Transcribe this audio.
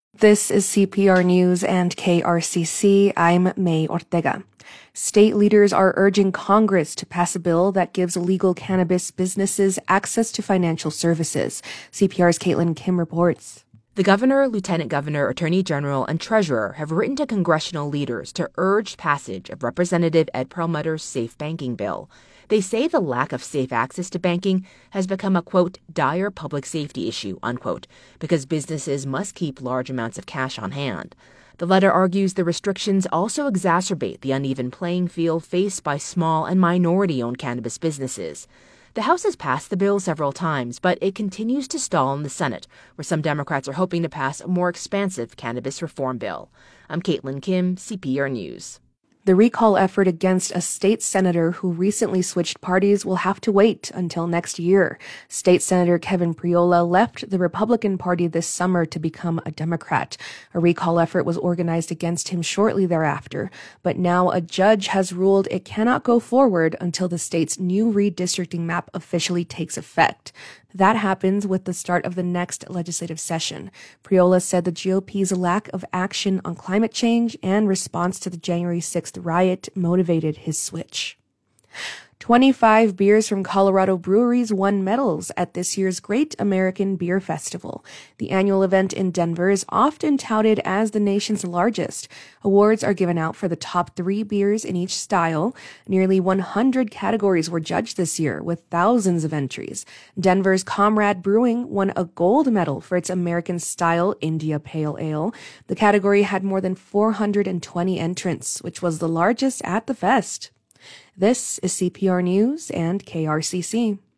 This is CPR News and KRCC. I'm May Ortega. State leaders are urging Congress to pass a bill that gives legal cannabis businesses access to financial services. CPR's Caitlin Kim reports. The governor, lieutenant governor, attorney general, and treasurer have written to congressional leaders to urge passage of Representative Ed Perlmutter's safe banking bill. They say the lack of safe access to banking has become a, quote, dire public safety issue, unquote, because businesses must keep large amounts of cash on hand. The letter argues the restrictions also exacerbate the uneven playing field faced by small and minority-owned cannabis businesses. The House has passed the bill several times, but it continues to stall in the Senate, where some Democrats are hoping to pass a more expansive cannabis reform bill. I'm Caitlin Kim, CPR News. The recall effort against a state senator who recently switched parties will have to wait until next year. State Senator Kevin Priola left the Republican Party this summer to become a Democrat. A recall effort was organized against him shortly thereafter, but now a judge has ruled it cannot go forward until the state's new redistricting map officially takes effect. That happens with the start of the next legislative session. Priola said the GOP's lack of action on climate change and response to the January 6th riot motivated his switch. 25 beers from Colorado breweries won medals at this year's Great American Beer Festival. The annual event in Denver is often touted as the nation's largest. Awards are given out for the top 3 beers in each style. Nearly 100 categories were judged this year, with thousands of entries. Denver's Comrade Brewing won a gold medal for its American-style India Pale Ale. The category had more than 420 entrants, which was the largest at the fest. This is CPR News and KRCC.